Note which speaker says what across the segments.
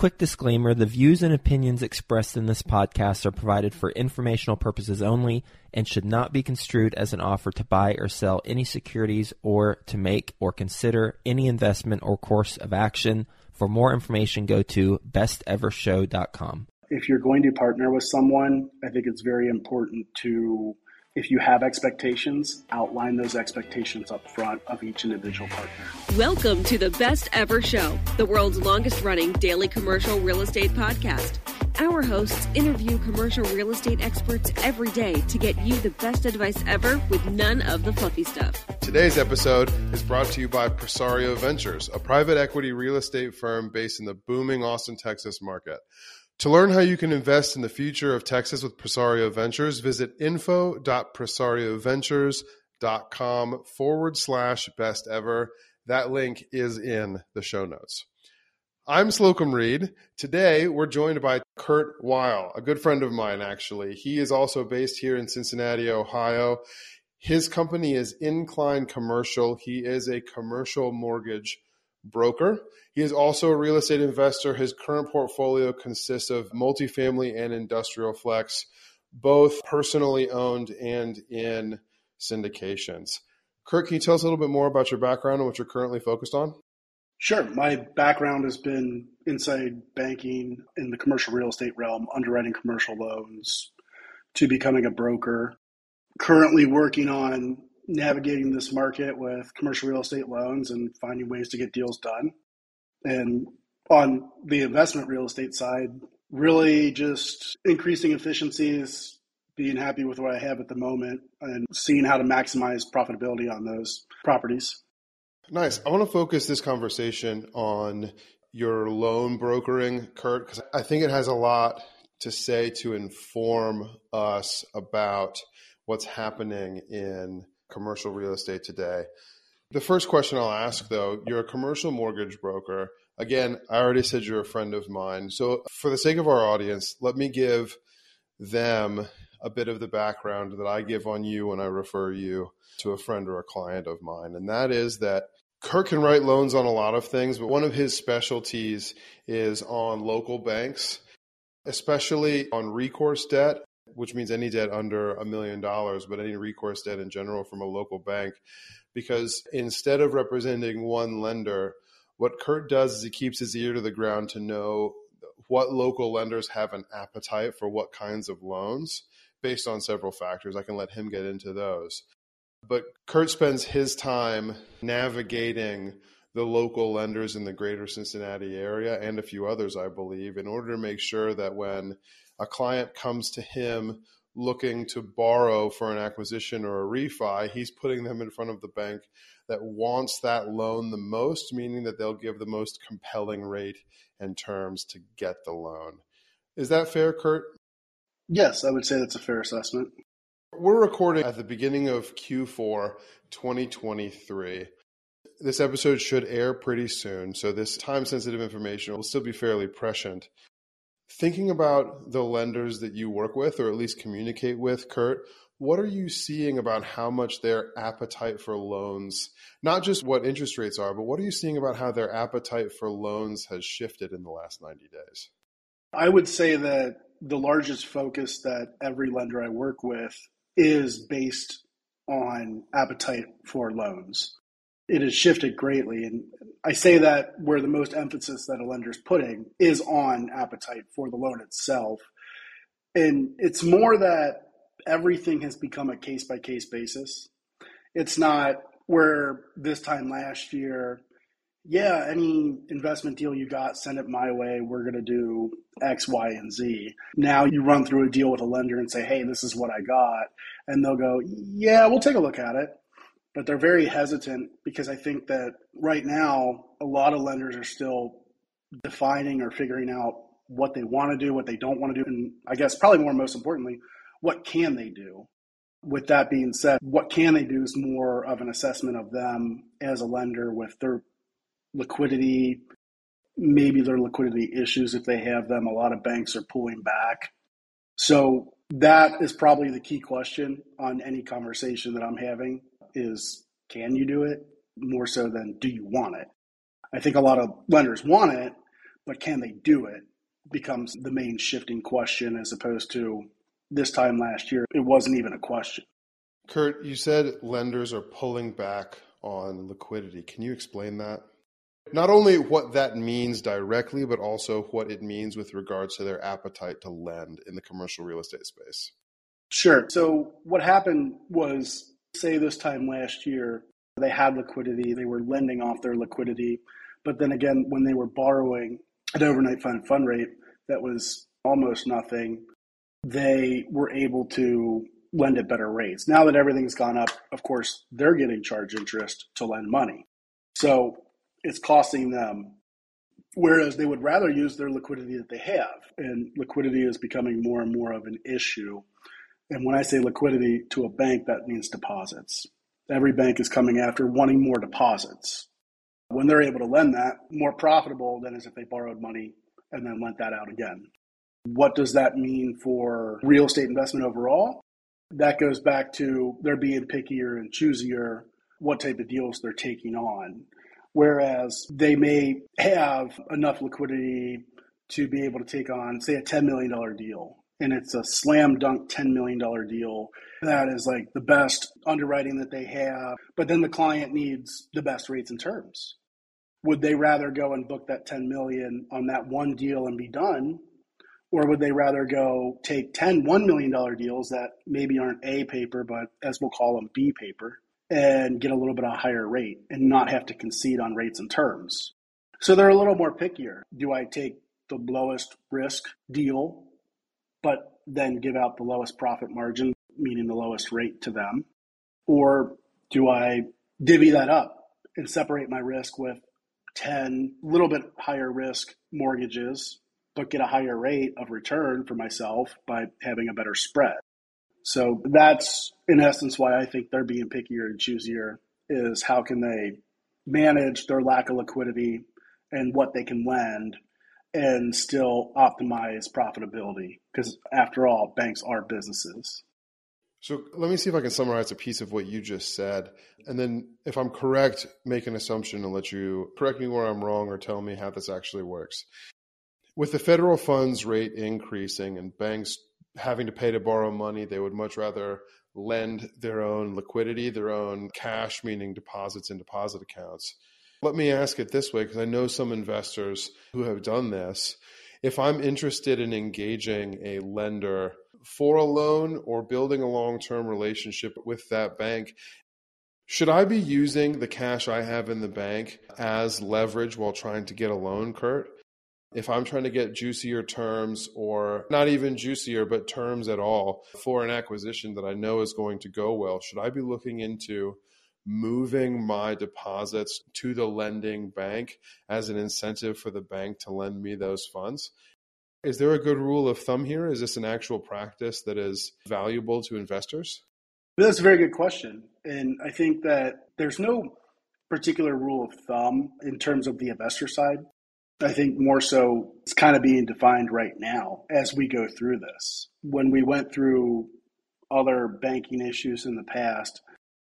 Speaker 1: quick disclaimer, the views and opinions expressed in this podcast are provided for informational purposes only and should not be construed as an offer to buy or sell any securities or to make or consider any investment or course of action. For more information, go to bestevershow.com.
Speaker 2: If you're going to partner with someone, I think it's very important to, if you have expectations, outline those expectations up front of each individual partner.
Speaker 3: Welcome to the Best Ever Show, the world's longest running daily commercial real estate podcast. Our hosts interview commercial real estate experts every day to get you the best advice ever with none of the fluffy stuff.
Speaker 4: Today's episode is brought to you by Presario Ventures, a private equity real estate firm based in the booming Austin, Texas market. To learn how you can invest in the future of Texas with Presario Ventures, visit info.presarioventures.com/best ever. That link is in the show notes. I'm Slocum Reed. Today, we're joined by Kurt Weil, a good friend of mine, actually. He is also based here in Cincinnati, Ohio. His company is Incline Commercial. He is a commercial mortgage broker. He is also a real estate investor. His current portfolio consists of multifamily and industrial flex, both personally owned and in syndications. Kurt, can you tell us a little bit more about your background and what you're currently focused on?
Speaker 2: Sure. My background has been inside banking in the commercial real estate realm, underwriting commercial loans, to becoming a broker. Currently working on navigating this market with commercial real estate loans and finding ways to get deals done. And on the investment real estate side, really just increasing efficiencies, being happy with what I have at the moment, and seeing how to maximize profitability on those properties.
Speaker 4: Nice. I want to focus this conversation on your loan brokering, Kurt, because I think it has a lot to say to inform us about what's happening in commercial real estate today. The first question I'll ask, though, you're a commercial mortgage broker. Again, I already said you're a friend of mine. So for the sake of our audience, let me give them a bit of the background that I give on you when I refer you to a friend or a client of mine. And that is that Kurt can write loans on a lot of things, but one of his specialties is on local banks, especially on recourse debt, which means any debt under $1 million, but any recourse debt in general from a local bank. Because instead of representing one lender, what Kurt does is he keeps his ear to the ground to know what local lenders have an appetite for what kinds of loans based on several factors. I can let him get into those. But Kurt spends his time navigating the local lenders in the greater Cincinnati area and a few others, I believe, in order to make sure that when a client comes to him looking to borrow for an acquisition or a refi, he's putting them in front of the bank that wants that loan the most, meaning that they'll give the most compelling rate and terms to get the loan. Is that fair, Kurt?
Speaker 2: Yes, I would say that's a fair assessment.
Speaker 4: We're recording at the beginning of Q4 2023. This episode should air pretty soon, so this time-sensitive information will still be fairly prescient. Thinking about the lenders that you work with, or at least communicate with, Kurt, what are you seeing about how much their appetite for loans, not just what interest rates are, but what are you seeing about how their appetite for loans has shifted in the last 90 days?
Speaker 2: I would say that the largest focus that every lender I work with is based on appetite for loans. It has shifted greatly. And I say that where the most emphasis that a lender is putting is on appetite for the loan itself. And it's more that everything has become a case-by-case basis. It's not where this time last year, yeah, any investment deal you got, send it my way. We're going to do X, Y, and Z. Now you run through a deal with a lender and say, hey, this is what I got. And they'll go, yeah, we'll take a look at it. But they're very hesitant because I think that right now, a lot of lenders are still defining or figuring out what they want to do, what they don't want to do. And I guess probably most importantly, what can they do? With that being said, what can they do is more of an assessment of them as a lender with their liquidity, maybe their liquidity issues if they have them. A lot of banks are pulling back. So that is probably the key question on any conversation that I'm having is, can you do it? More so than do you want it? I think a lot of lenders want it, but can they do it becomes the main shifting question, as opposed to this time last year, it wasn't even a question.
Speaker 4: Kurt, you said lenders are pulling back on liquidity. Can you explain that? Not only what that means directly, but also what it means with regards to their appetite to lend in the commercial real estate space.
Speaker 2: Sure. So what happened was, say this time last year, they had liquidity, they were lending off their liquidity, but then again, when they were borrowing an overnight fund rate that was almost nothing, they were able to lend at better rates. Now that everything's gone up, of course, they're getting charged interest to lend money. So it's costing them, whereas they would rather use their liquidity that they have. And liquidity is becoming more and more of an issue. And when I say liquidity to a bank, that means deposits. Every bank is coming after wanting more deposits. When they're able to lend that, more profitable than as if they borrowed money and then lent that out again. What does that mean for real estate investment overall? That goes back to they're being pickier and choosier what type of deals they're taking on. Whereas they may have enough liquidity to be able to take on, say, a $10 million deal. And it's a slam dunk $10 million deal that is like the best underwriting that they have. But then the client needs the best rates and terms. Would they rather go and book that $10 million on that one deal and be done? Or would they rather go take 10 $1 million deals that maybe aren't A paper, but as we'll call them B paper, and get a little bit of a higher rate and not have to concede on rates and terms? So they're a little more pickier. Do I take the lowest risk deal, but then give out the lowest profit margin, meaning the lowest rate to them? Or do I divvy that up and separate my risk with 10 little bit higher risk mortgages, but get a higher rate of return for myself by having a better spread? So that's, in essence, why I think they're being pickier and choosier, is how can they manage their lack of liquidity and what they can lend and still optimize profitability. Because after all, banks are businesses.
Speaker 4: So let me see if I can summarize a piece of what you just said. And then if I'm correct, make an assumption and let you correct me where I'm wrong or tell me how this actually works. With the federal funds rate increasing and banks having to pay to borrow money, they would much rather lend their own liquidity, their own cash, meaning deposits in deposit accounts. Let me ask it this way, because I know some investors who have done this. If I'm interested in engaging a lender for a loan or building a long-term relationship with that bank, should I be using the cash I have in the bank as leverage while trying to get a loan, Kurt? If I'm trying to get juicier terms, or not even juicier, but terms at all for an acquisition that I know is going to go well, should I be looking into moving my deposits to the lending bank as an incentive for the bank to lend me those funds? Is there a good rule of thumb here? Is this an actual practice that is valuable to investors?
Speaker 2: That's a very good question. And I think that there's no particular rule of thumb in terms of the investor side. I think more so it's kind of being defined right now as we go through this. When we went through other banking issues in the past,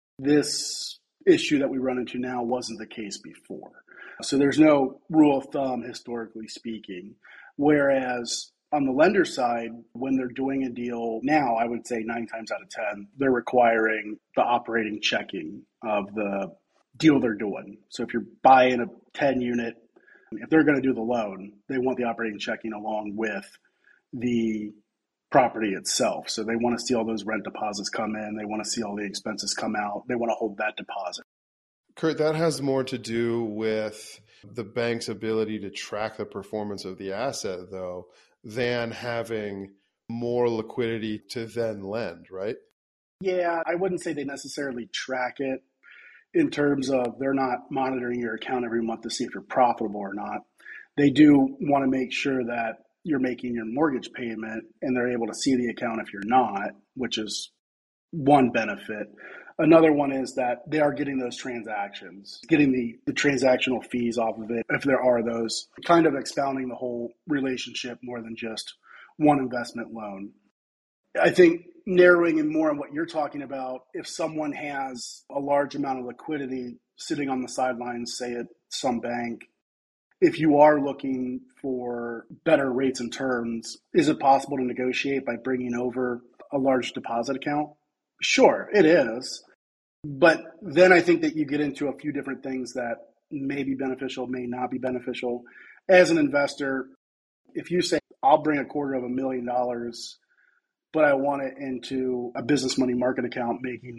Speaker 2: this issue that we run into now wasn't the case before. So there's no rule of thumb, historically speaking. Whereas on the lender side, when they're doing a deal now, I would say 9 times out of 10, they're requiring the operating checking of the deal they're doing. So if you're buying a 10 unit, if they're going to do the loan, they want the operating checking along with the property itself. So they want to see all those rent deposits come in. They want to see all the expenses come out. They want to hold that deposit.
Speaker 4: Kurt, that has more to do with the bank's ability to track the performance of the asset, though, than having more liquidity to then lend, right?
Speaker 2: Yeah, I wouldn't say they necessarily track it in terms of they're not monitoring your account every month to see if you're profitable or not. They do want to make sure that you're making your mortgage payment and they're able to see the account if you're not, which is one benefit. Another one is that they are getting those transactions, getting the transactional fees off of it, if there are those, kind of expounding the whole relationship more than just one investment loan. I think narrowing in more on what you're talking about, if someone has a large amount of liquidity sitting on the sidelines, say at some bank, if you are looking for better rates and terms, is it possible to negotiate by bringing over a large deposit account? Sure, it is. But then I think that you get into a few different things that may be beneficial, may not be beneficial. As an investor, if you say, I'll bring $250,000, but I want it into a business money market account making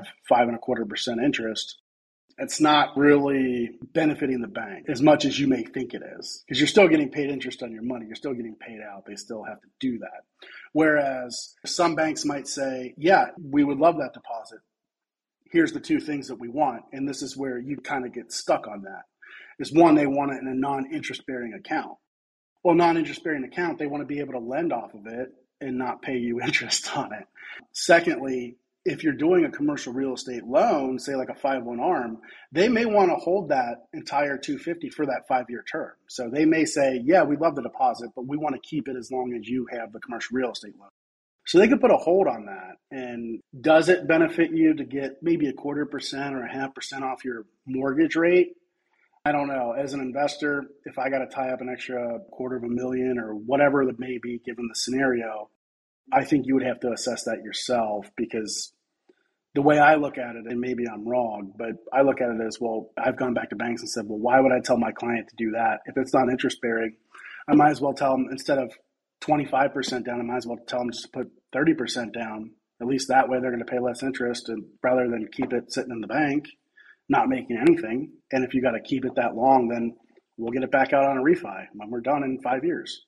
Speaker 2: 5.25% interest, it's not really benefiting the bank as much as you may think it is, because you're still getting paid interest on your money. You're still getting paid out. They still have to do that. Whereas some banks might say, yeah, we would love that deposit. Here's the two things that we want. And this is where you kind of get stuck on that. Is one, they want it in a non-interest bearing account. Well, non-interest bearing account, they want to be able to lend off of it and not pay you interest on it. Secondly, if you're doing a commercial real estate loan, say like a 5/1 ARM, they may want to hold that entire $250,000 for that 5-year term. So they may say, yeah, we love the deposit, but we want to keep it as long as you have the commercial real estate loan. So they could put a hold on that. And does it benefit you to get maybe 0.25% or 0.5% off your mortgage rate? I don't know. As an investor, if I got to tie up an extra $250,000 or whatever it may be, given the scenario, I think you would have to assess that yourself, because the way I look at it, and maybe I'm wrong, but I look at it as, well, I've gone back to banks and said, well, why would I tell my client to do that? If it's not interest bearing, I might as well tell them, instead of 25% down, I might as well tell them just to put 30% down. At least that way they're going to pay less interest, and rather than keep it sitting in the bank, not making anything. And if you got to keep it that long, then we'll get it back out on a refi when we're done in 5 years.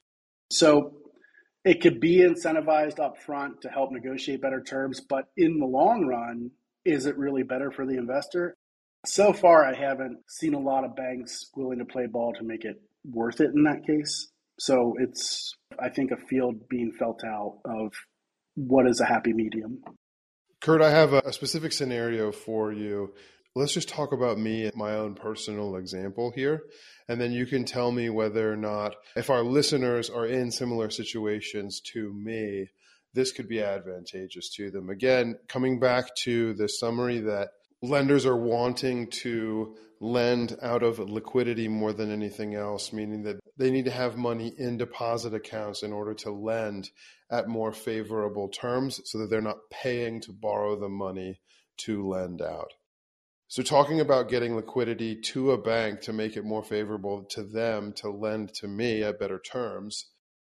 Speaker 2: So it could be incentivized up front to help negotiate better terms, but in the long run, is it really better for the investor? So far, I haven't seen a lot of banks willing to play ball to make it worth it in that case. So it's, I think, a field being felt out of what is a happy medium.
Speaker 4: Kurt, I have a specific scenario for you. Let's just talk about me, my own personal example here, and then you can tell me whether or not, if our listeners are in similar situations to me, this could be advantageous to them. Again, coming back to the summary that lenders are wanting to lend out of liquidity more than anything else, meaning that they need to have money in deposit accounts in order to lend at more favorable terms so that they're not paying to borrow the money to lend out. So talking about getting liquidity to a bank to make it more favorable to them to lend to me at better terms.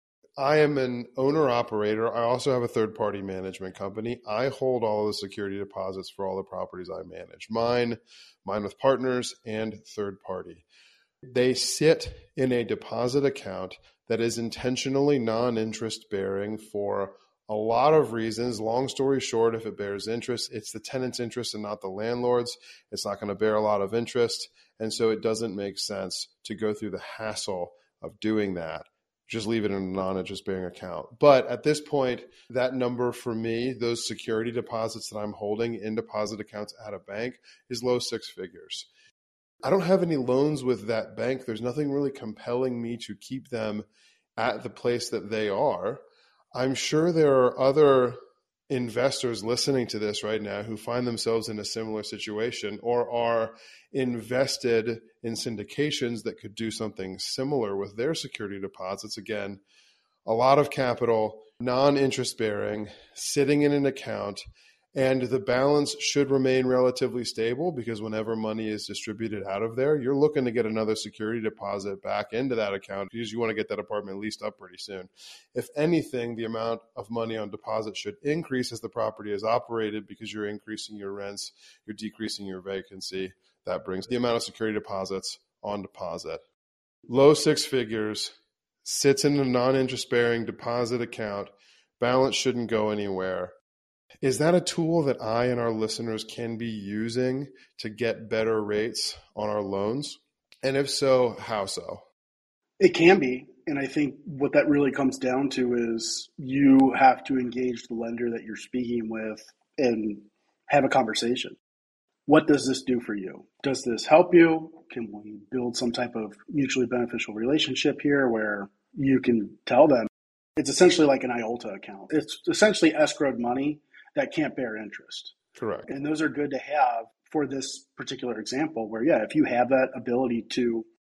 Speaker 4: I am an owner-operator. I also have a third-party management company. I hold all of the security deposits for all the properties I manage. Mine with partners, and third-party. They sit in a deposit account that is intentionally non-interest bearing for a lot of reasons. Long story short, if it bears interest, it's the tenant's interest and not the landlord's. It's not going to bear a lot of interest. And so it doesn't make sense to go through the hassle of doing that. Just leave it in a non-interest bearing account. But at this point, that number for me, those security deposits that I'm holding in deposit accounts at a bank, is low six figures. I don't have any loans with that bank. There's nothing really compelling me to keep them at the place that they are. I'm sure there are other investors listening to this right now who find themselves in a similar situation or are invested in syndications that could do something similar with their security deposits. Again, a lot of capital, non-interest bearing, sitting in an account, and the balance should remain relatively stable because whenever money is distributed out of there, you're looking to get another security deposit back into that account because you want to get that apartment leased up pretty soon. If anything, the amount of money on deposit should increase as the property is operated because you're increasing your rents, you're decreasing your vacancy. That brings the amount of security deposits on deposit. Low six figures, sits in a non-interest bearing deposit account, balance shouldn't go anywhere. Is that a tool that I and our listeners can be using to get better rates on our loans? And if so, how so?
Speaker 2: It can be. And I think what that really comes down to is you have to engage the lender that you're speaking with and have a conversation. What does this do for you? Does this help you? Can we build some type of mutually beneficial relationship here where you can tell them it's essentially like an IOLTA account. It's essentially escrowed money that can't bear interest.
Speaker 4: Correct.
Speaker 2: And those are good to have for this particular example where, yeah, if you have that ability to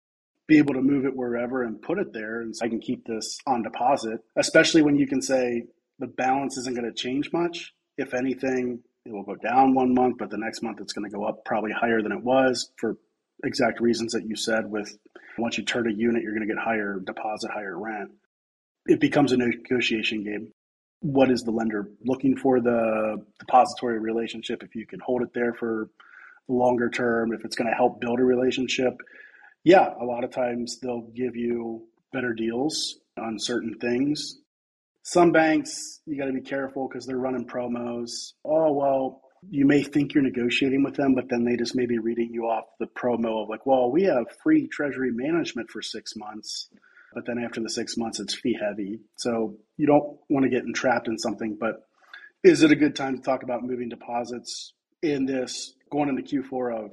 Speaker 2: be able to move it wherever and put it there. And so I can keep this on deposit, especially when you can say the balance isn't going to change much. If anything, it will go down 1 month, but the next month it's going to go up probably higher than it was for exact reasons that you said. With once you turn a unit, you're going to get higher deposit, higher rent. It becomes a negotiation game. What is the lender looking for the depository relationship? If you can hold it there for longer term, if it's going to help build a relationship, yeah, a lot of times they'll give you better deals on certain things. Some banks, you got to be careful because they're running promos. Oh, well, you may think you're negotiating with them, but then they just may be reading you off the promo of like, well, we have free treasury management for 6 months. But then after the 6 months, it's fee heavy. So you don't want to get entrapped in something. But is it a good time to talk about moving deposits in this going into Q4 of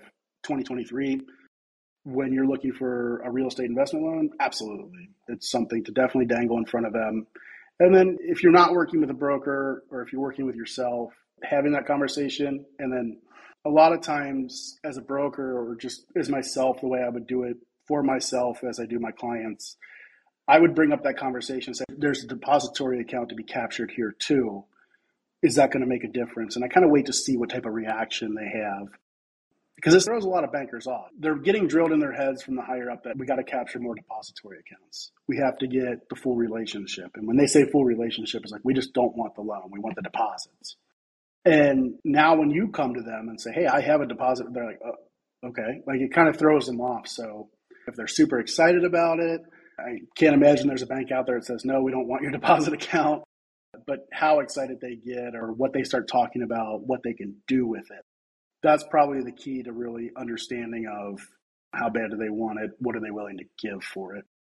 Speaker 2: 2023 when you're looking for a real estate investment loan? Absolutely. It's something to definitely dangle in front of them. And then if you're not working with a broker or if you're working with yourself, having that conversation. And then a lot of times as a broker or just as myself, the way I would do it for myself as I do my clients, I would bring up that conversation and say, there's a depository account to be captured here too. Is that going to make a difference? And I kind of wait to see what type of reaction they have. Because this throws a lot of bankers off. They're getting drilled in their heads from the higher up that we got to capture more depository accounts. We have to get the full relationship. And when they say full relationship, it's like, we just don't want the loan. We want the deposits. And now when you come to them and say, hey, I have a deposit, they're like, oh, okay. Like it kind of throws them off. So if they're super excited about it, I can't imagine there's a bank out there that says, no, we don't want your deposit account. But how excited they get or what they start talking about, what they can do with it. That's probably the key to really understanding of how bad do they want it, what are they willing to give for it.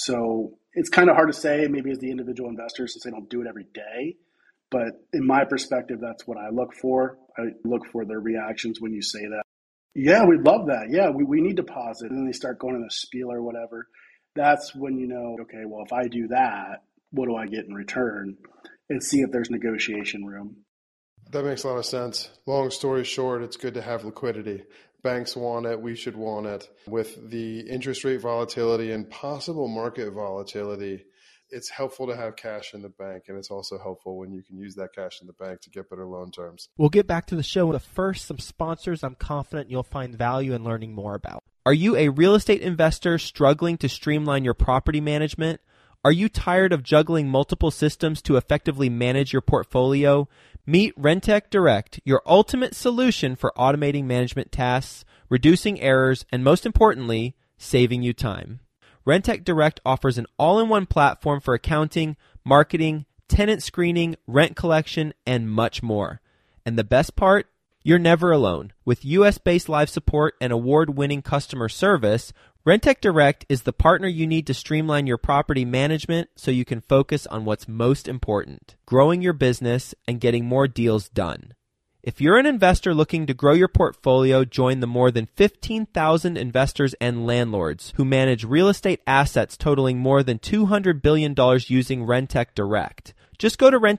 Speaker 2: So it's kind of hard to say maybe as the individual investor since they don't do it every day. But in my perspective, that's what I look for. I look for their reactions when you say that. Yeah, we'd love that. Yeah, we need deposit. And then they start going in a spiel or whatever. That's when you know, okay, well, if I do that, what do I get in return? And see if there's negotiation room.
Speaker 4: That makes a lot of sense. Long story short, it's good to have liquidity. Banks want it. We should want it. With the interest rate volatility and possible market volatility, it's helpful to have cash in the bank. And it's also helpful when you can use that cash in the bank to get better loan terms.
Speaker 1: We'll get back to the show. But first, some sponsors I'm confident you'll find value in learning more about. Are you a real estate investor struggling to streamline your property management? Are you tired of juggling multiple systems to effectively manage your portfolio? Meet Rentec Direct, your ultimate solution for automating management tasks, reducing errors, and most importantly, saving you time. Rentec Direct offers an all-in-one platform for accounting, marketing, tenant screening, rent collection, and much more. And the best part? You're never alone. With US-based live support and award-winning customer service, Rentec Direct is the partner you need to streamline your property management so you can focus on what's most important, growing your business and getting more deals done. If you're an investor looking to grow your portfolio, join the more than 15,000 investors and landlords who manage real estate assets totaling more than $200 billion using Rentec Direct. Just go to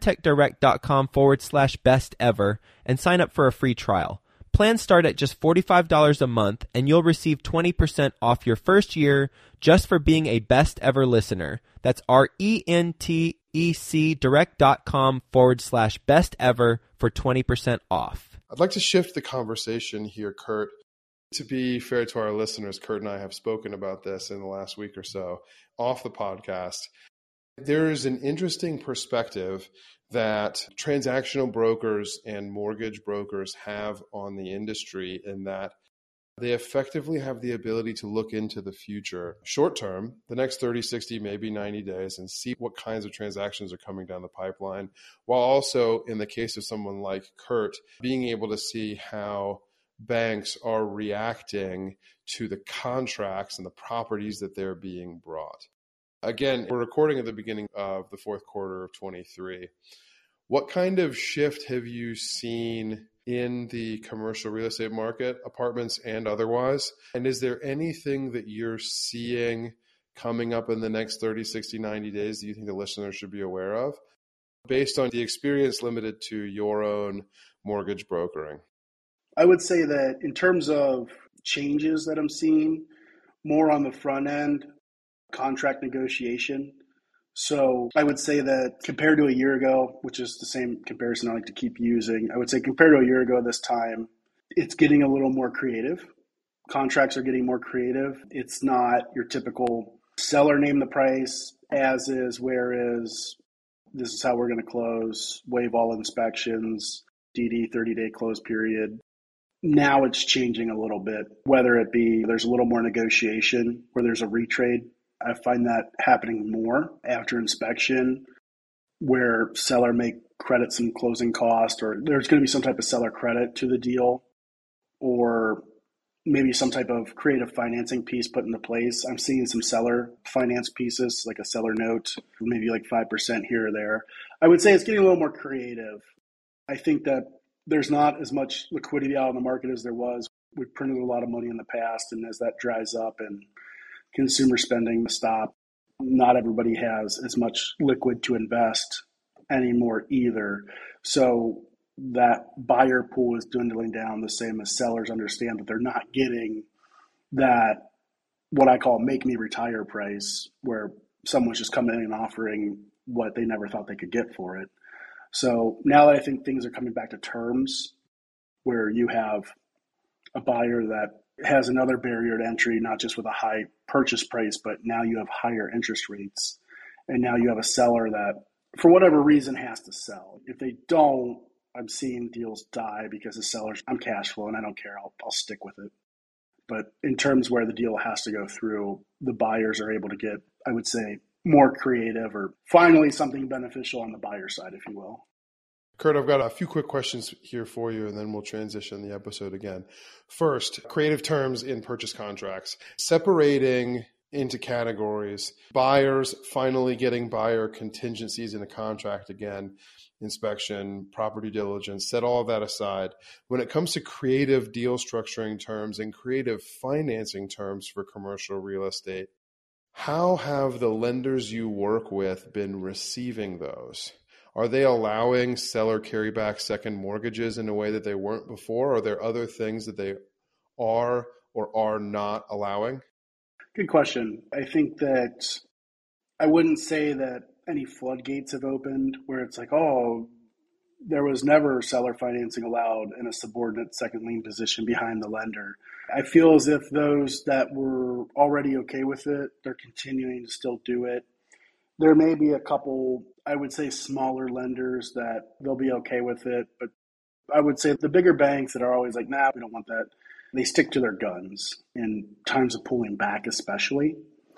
Speaker 1: rentecdirect.com/best ever and sign up for a free trial. Plans start at just $45 a month, and you'll receive 20% off your first year just for being a best ever listener. That's RENTEC direct.com/best ever for 20% off.
Speaker 4: I'd like to shift the conversation here, Kurt. To be fair to our listeners, Kurt and I have spoken about this in the last week or so off the podcast. There is an interesting perspective that transactional brokers and mortgage brokers have on the industry in that they effectively have the ability to look into the future, short term, the next 30, 60, maybe 90 days, and see what kinds of transactions are coming down the pipeline, while also, in the case of someone like Kurt, being able to see how banks are reacting to the contracts and the properties that they're being brought. Again, we're recording at the beginning of the fourth quarter of 23. What kind of shift have you seen in the commercial real estate market, apartments and otherwise? And is there anything that you're seeing coming up in the next 30, 60, 90 days that you think the listeners should be aware of based on the experience limited to your own mortgage brokering?
Speaker 2: I would say that in terms of changes that I'm seeing, more on the front end, contract negotiation. So I would say that compared to a year ago, which is the same comparison I like to keep using, I would say compared to a year ago this time, it's getting a little more creative. Contracts are getting more creative. It's not your typical seller name the price, as is, where is, this is how we're going to close, waive all inspections, DD 30-day close period. Now it's changing a little bit, whether it be there's a little more negotiation where there's a retrade. I find that happening more after inspection, where seller may credit some closing cost, or there's going to be some type of seller credit to the deal, or maybe some type of creative financing piece put into place. I'm seeing some seller finance pieces, like a seller note, maybe like 5% here or there. I would say it's getting a little more creative. I think that there's not as much liquidity out in the market as there was. We've printed a lot of money in the past, and as that dries up and consumer spending stop, not everybody has as much liquid to invest anymore either. So that buyer pool is dwindling down, the same as sellers understand that they're not getting that, what I call make me retire price, where someone's just coming in and offering what they never thought they could get for it. So now that I think things are coming back to terms, where you have a buyer that has another barrier to entry, not just with a high purchase price, but now you have higher interest rates. And now you have a seller that, for whatever reason, has to sell. If they don't, I'm seeing deals die because the sellers, I'm cash flow and I don't care, I'll stick with it. But in terms where the deal has to go through, the buyers are able to get, I would say, more creative, or finally something beneficial on the buyer side, if you will.
Speaker 4: Kurt, I've got a few quick questions here for you, and then we'll transition the episode again. First, creative terms in purchase contracts. Separating into categories, buyers finally getting buyer contingencies in a contract again, inspection, property diligence, set all of that aside. When it comes to creative deal structuring terms and creative financing terms for commercial real estate, how have the lenders you work with been receiving those? Are they allowing seller carryback second mortgages in a way that they weren't before? Are there other things that they are or are not allowing?
Speaker 2: Good question. I think that I wouldn't say that any floodgates have opened where it's like, oh, there was never seller financing allowed in a subordinate second lien position behind the lender. I feel as if those that were already okay with it, they're continuing to still do it. There may be a couple, I would say, smaller lenders that they'll be okay with it, but I would say the bigger banks that are always like, nah, we don't want that, they stick to their guns in times of pulling back especially.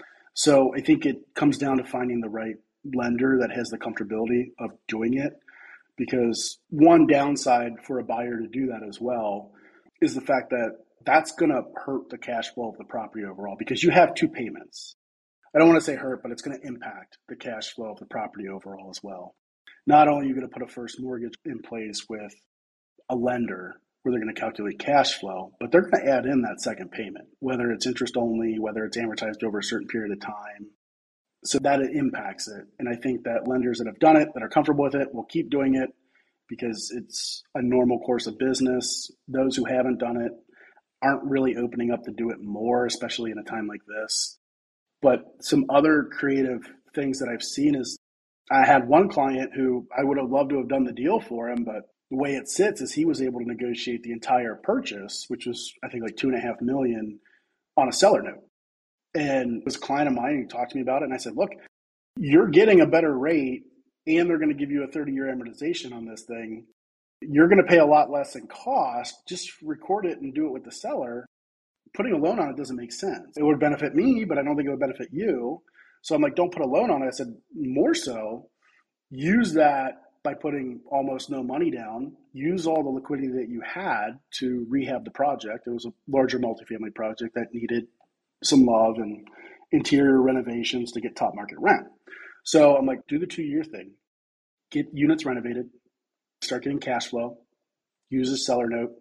Speaker 2: So I think it comes down to finding the right lender that has the comfortability of doing it, because one downside for a buyer to do that as well is the fact that that's going to hurt the cash flow of the property overall, because you have two payments. I don't want to say hurt, but it's going to impact the cash flow of the property overall as well. Not only are you going to put a first mortgage in place with a lender where they're going to calculate cash flow, but they're going to add in that second payment, whether it's interest only, whether it's amortized over a certain period of time. So that it impacts it. And I think that lenders that have done it, that are comfortable with it, will keep doing it because it's a normal course of business. Those who haven't done it aren't really opening up to do it more, especially in a time like this. But some other creative things that I've seen is, I had one client who I would have loved to have done the deal for him, but the way it sits is he was able to negotiate the entire purchase, which was, I think, like $2.5 million on a seller note. And this client of mine, he talked to me about it, and I said, look, you're getting a better rate, and they're going to give you a 30-year amortization on this thing. You're going to pay a lot less in cost. Just record it and do it with the seller. Putting a loan on it doesn't make sense. It would benefit me, but I don't think it would benefit you. So I'm like, don't put a loan on it. I said, more so, use that by putting almost no money down. Use all the liquidity that you had to rehab the project. It was a larger multifamily project that needed some love and interior renovations to get top market rent. So I'm like, do the 2-year thing. Get units renovated, start getting cash flow, use a seller note,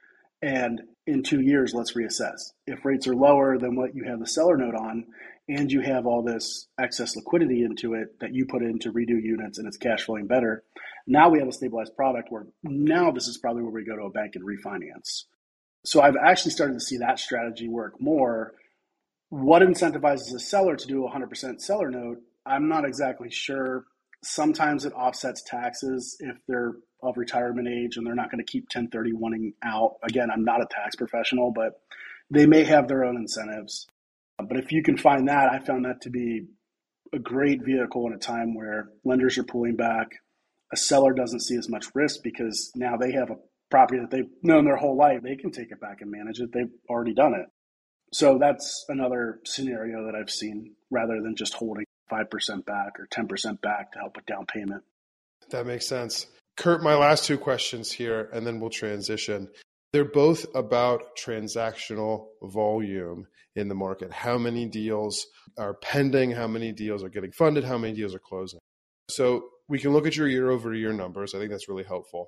Speaker 2: and in 2 years, let's reassess. If rates are lower than what you have the seller note on, and you have all this excess liquidity into it that you put in to redo units and it's cash flowing better, now we have a stabilized product where now this is probably where we go to a bank and refinance. So I've actually started to see that strategy work more, What incentivizes a seller to do a 100% seller note? I'm not exactly sure. Sometimes it offsets taxes if they're of retirement age and they're not going to keep 1031ing out. Again, I'm not a tax professional, but they may have their own incentives. But if you can find that, I found that to be a great vehicle in a time where lenders are pulling back. A seller doesn't see as much risk because now they have a property that they've known their whole life. They can take it back and manage it. They've already done it. So that's another scenario that I've seen rather than just holding 5% back or 10% back to help with down payment.
Speaker 4: That makes sense. Kurt, my last two questions here, and then we'll transition. They're both about transactional volume in the market. How many deals are pending? How many deals are getting funded? How many deals are closing? So we can look at your year-over-year numbers. I think that's really helpful.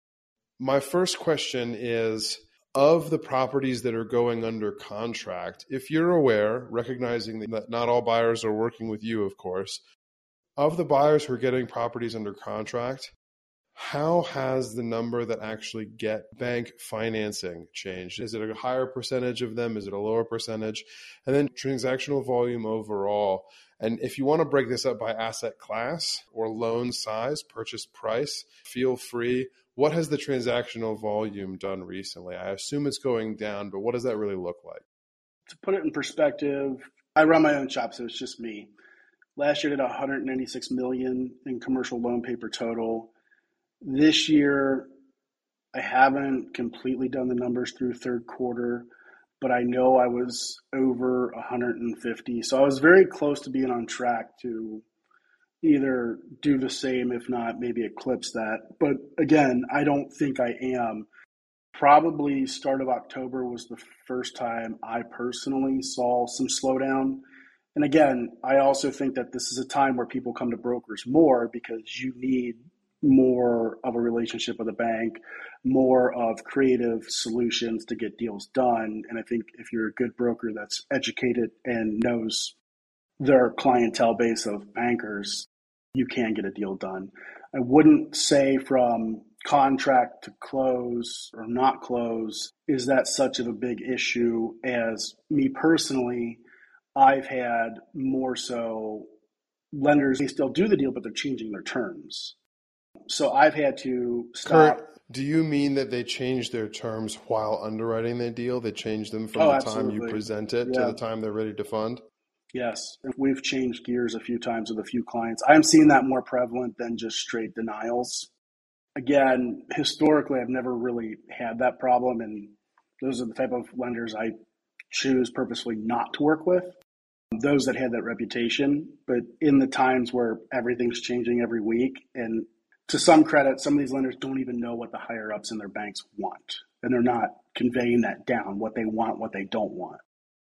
Speaker 4: My first question is, of the properties that are going under contract, if you're aware, recognizing that not all buyers are working with you, of course, of the buyers who are getting properties under contract, how has the number that actually get bank financing changed? Is it a higher percentage of them? Is it a lower percentage? And then transactional volume overall. And if you want to break this up by asset class or loan size, purchase price, feel free. What has the transactional volume done recently? I assume it's going down, but what does that really look like?
Speaker 2: To put it in perspective, I run my own shop, so it's just me. Last year did $196 million in commercial loan paper total. This year, I haven't completely done the numbers through third quarter, but I know I was over 150. So I was very close to being on track to either do the same, if not maybe eclipse that. But again, I don't think I am. Probably start of October was the first time I personally saw some slowdown. And again, I also think that this is a time where people come to brokers more because you need more of a relationship with a bank, more of creative solutions to get deals done. And I think if you're a good broker that's educated and knows their clientele base of bankers, you can get a deal done. I wouldn't say from contract to close or not close is that such of a big issue. As me personally, I've had more so lenders, they still do the deal, but they're changing their terms. So I've had to stop.
Speaker 4: Kurt, do you mean that they change their terms while underwriting the deal? They change them from the time you present it to the time they're ready to fund?
Speaker 2: Yes. We've changed gears a few times with a few clients. I'm seeing that more prevalent than just straight denials. Again, historically, I've never really had that problem, and those are the type of lenders I choose purposely not to work with, those that had that reputation. But in the times where everything's changing every week, and to some credit, some of these lenders don't even know what the higher-ups in their banks want, and they're not conveying that down, what they want, what they don't want.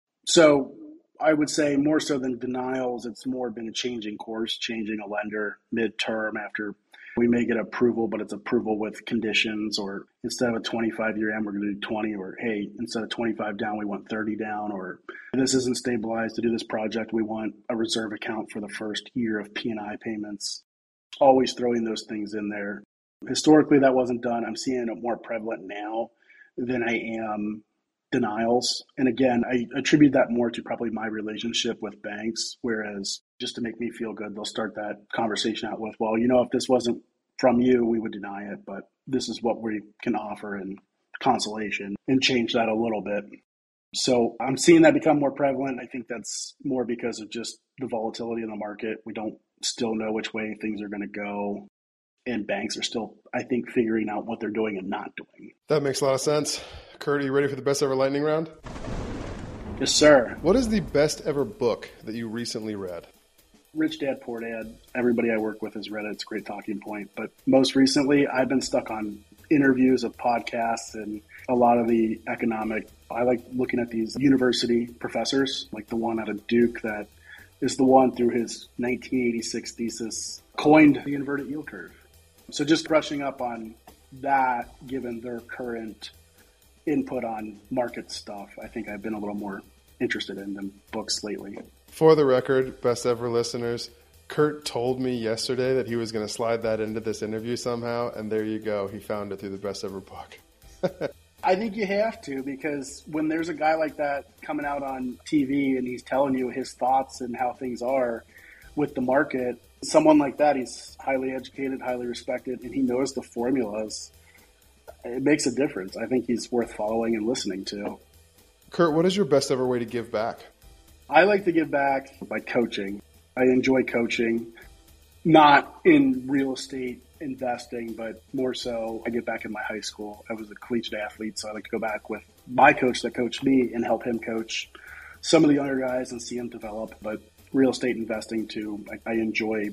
Speaker 2: So I would say more so than denials, it's more been a changing course, changing a lender midterm after we may get approval, but it's approval with conditions, or instead of a 25-year M, we're going to do 20, or hey, instead of 25 down, we want 30 down, or this isn't stabilized to do this project, we want a reserve account for the first year of P&I payments. Always throwing those things in there. Historically, that wasn't done. I'm seeing it more prevalent now than I am denials. And again, I attribute that more to probably my relationship with banks, whereas just to make me feel good, they'll start that conversation out with, well, if this wasn't from you, we would deny it, but this is what we can offer in consolation, and change that a little bit. So I'm seeing that become more prevalent. I think that's more because of just the volatility in the market. We don't still know which way things are going to go. And banks are still, I think, figuring out what they're doing and not doing.
Speaker 4: That makes a lot of sense. Kurt, are you ready for the best ever lightning round?
Speaker 2: Yes, sir.
Speaker 4: What is the best ever book that you recently read?
Speaker 2: Rich Dad, Poor Dad. Everybody I work with has read it. It's a great talking point. But most recently, I've been stuck on interviews of podcasts and a lot of the economic. I like looking at these university professors, like the one out of Duke that is the one through his 1986 thesis coined the inverted yield curve. So just brushing up on that, given their current input on market stuff, I think I've been a little more interested in them books lately.
Speaker 4: For the record, best ever listeners, Kurt told me yesterday that he was going to slide that into this interview somehow, and there you go. He found it through the best ever book.
Speaker 2: I think you have to, because when there's a guy like that coming out on TV and he's telling you his thoughts and how things are with the market, someone like that, he's highly educated, highly respected, and he knows the formulas. It makes a difference. I think he's worth following and listening to.
Speaker 4: Kurt, what is your best ever way to give back?
Speaker 2: I like to give back by coaching. I enjoy coaching, not in real estate investing, but more so I get back in my high school. I was a collegiate athlete, so I like to go back with my coach that coached me and help him coach some of the younger guys and see them develop. But real estate investing too, I enjoy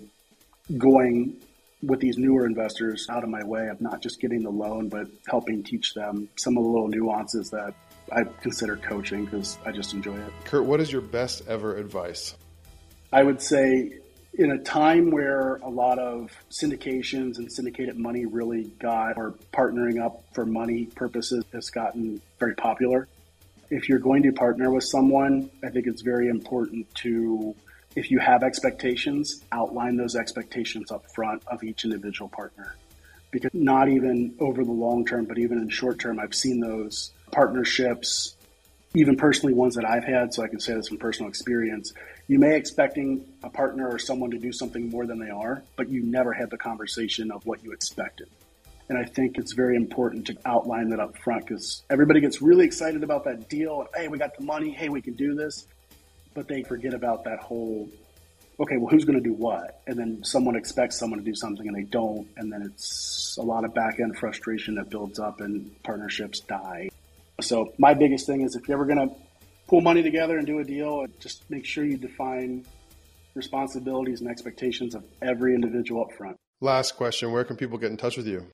Speaker 2: going with these newer investors out of my way of not just getting the loan, but helping teach them some of the little nuances that I consider coaching, because I just enjoy it.
Speaker 4: Kurt, what is your best ever advice?
Speaker 2: I would say in a time where a lot of syndications and syndicated money really or partnering up for money purposes has gotten very popular. If you're going to partner with someone, I think it's very important to, if you have expectations, outline those expectations up front of each individual partner. Because not even over the long term, but even in short term, I've seen those partnerships, even personally ones that I've had, so I can say this from personal experience. You may expecting a partner or someone to do something more than they are, but you never had the conversation of what you expected. And I think it's very important to outline that up front, because everybody gets really excited about that deal. Hey, we got the money. Hey, we can do this. But they forget about that whole, okay, well, who's going to do what? And then someone expects someone to do something and they don't. And then it's a lot of back-end frustration that builds up and partnerships die. So my biggest thing is, if you're ever going to pull money together and do a deal, just make sure you define responsibilities and expectations of every individual up front.
Speaker 4: Last question, where can people get in touch with you?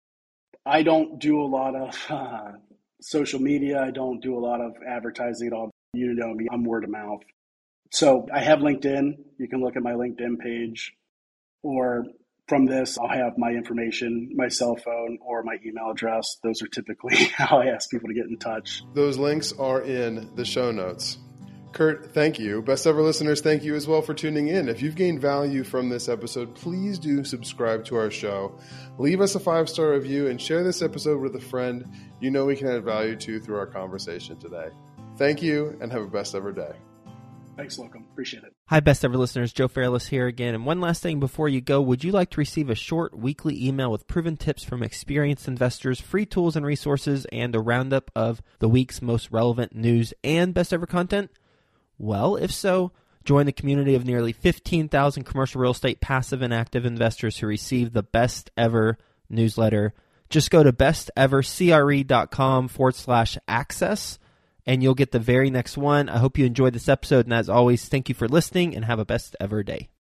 Speaker 2: I don't do a lot of social media. I don't do a lot of advertising at all. You know me, I'm word of mouth. So I have LinkedIn. You can look at my LinkedIn page, or from this, I'll have my information, my cell phone, or my email address. Those are typically how I ask people to get in touch.
Speaker 4: Those links are in the show notes. Kurt, thank you. Best ever listeners, thank you as well for tuning in. If you've gained value from this episode, please do subscribe to our show. Leave us a 5-star review and share this episode with a friend you know we can add value to through our conversation today. Thank you, and have a best ever day.
Speaker 2: Thanks, Locum. Appreciate it.
Speaker 1: Hi, Best Ever listeners. Joe Fairless here again. And one last thing before you go, would you like to receive a short weekly email with proven tips from experienced investors, free tools and resources, and a roundup of the week's most relevant news and Best Ever content? Well, if so, join the community of nearly 15,000 commercial real estate passive and active investors who receive the Best Ever newsletter. Just go to bestevercre.com/access. And you'll get the very next one. I hope you enjoyed this episode. And as always, thank you for listening and have a best ever day.